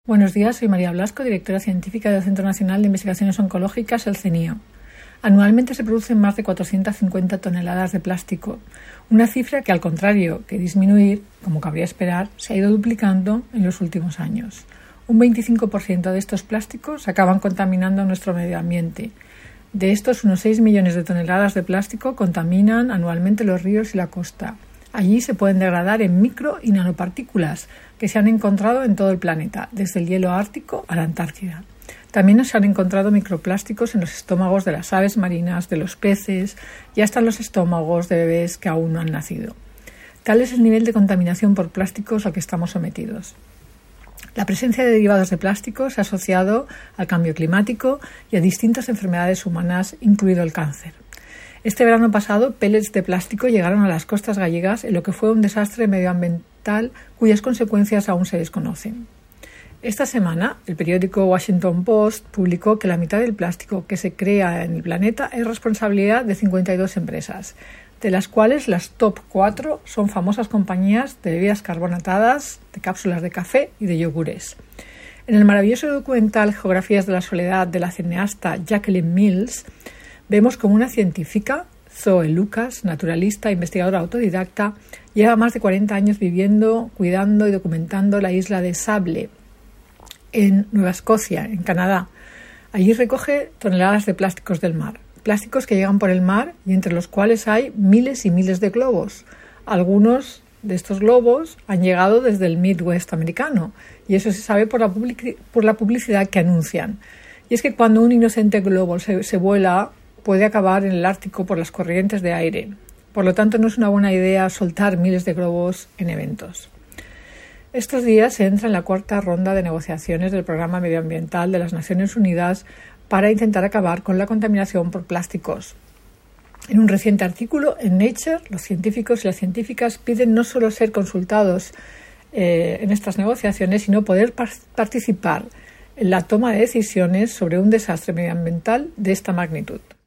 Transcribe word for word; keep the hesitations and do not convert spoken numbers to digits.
Buenos días, soy María Blasco, directora científica del Centro Nacional de Investigaciones Oncológicas, el CENIO. Anualmente se producen más de cuatrocientas cincuenta toneladas de plástico, una cifra que, al contrario que disminuir, como cabría esperar, se ha ido duplicando en los últimos años. Un veinticinco por ciento de estos plásticos acaban contaminando nuestro medio ambiente. De estos, unos seis millones de toneladas de plástico contaminan anualmente los ríos y la costa. Allí se pueden degradar en micro y nanopartículas que se han encontrado en todo el planeta, desde el hielo ártico a la Antártida. También se han encontrado microplásticos en los estómagos de las aves marinas, de los peces y hasta en los estómagos de bebés que aún no han nacido. Tal es el nivel de contaminación por plásticos al que estamos sometidos. La presencia de derivados de plástico se ha asociado al cambio climático y a distintas enfermedades humanas, incluido el cáncer. Este verano pasado, pellets de plástico llegaron a las costas gallegas en lo que fue un desastre medioambiental cuyas consecuencias aún se desconocen. Esta semana, el periódico Washington Post publicó que la mitad del plástico que se crea en el planeta es responsabilidad de cincuenta y dos empresas, de las cuales las top cuatro son famosas compañías de bebidas carbonatadas, de cápsulas de café y de yogures. En el maravilloso documental Geografías de la Soledad de la cineasta Jacqueline Mills, vemos como una científica, Zoe Lucas, naturalista e investigadora autodidacta, lleva más de cuarenta años viviendo, cuidando y documentando la isla de Sable, en Nueva Escocia, en Canadá. Allí recoge toneladas de plásticos del mar, plásticos que llegan por el mar y entre los cuales hay miles y miles de globos. Algunos de estos globos han llegado desde el Midwest americano y eso se sabe por la, public- por la publicidad que anuncian. Y es que cuando un inocente globo se, se vuela, puede acabar en el Ártico por las corrientes de aire. Por lo tanto, no es una buena idea soltar miles de globos en eventos. Estos días se entra en la cuarta ronda de negociaciones del Programa Medioambiental de las Naciones Unidas para intentar acabar con la contaminación por plásticos. En un reciente artículo en Nature, los científicos y las científicas piden no solo ser consultados eh, en estas negociaciones, sino poder par- participar en la toma de decisiones sobre un desastre medioambiental de esta magnitud.